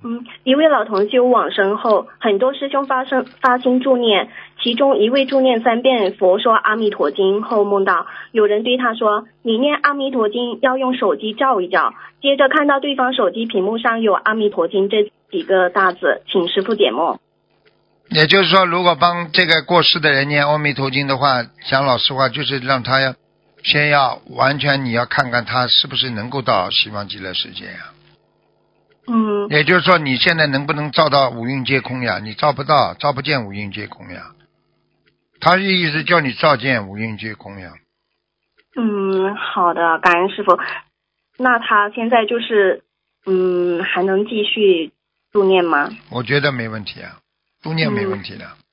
一位老同修往生后，很多师兄发心助念，其中一位助念3遍佛说阿弥陀经后，梦到有人对他说：“你念阿弥陀经要用手机照一照。”接着看到对方手机屏幕上有阿弥陀经这几个大字，请师父解梦。 也就是说，如果帮这个过世的人念阿弥陀经的话，讲老实话，就是让他先要完全，你要看看他是不是能够到西方极乐世界呀。也就是说，你现在能不能照到五蕴皆空呀？你照不到，照不见五蕴皆空呀。他的意思叫你照见五蕴皆空呀。 好的，感恩师父。那他现在就是还能继续助念吗？ 我觉得没问题啊，助念没问题的。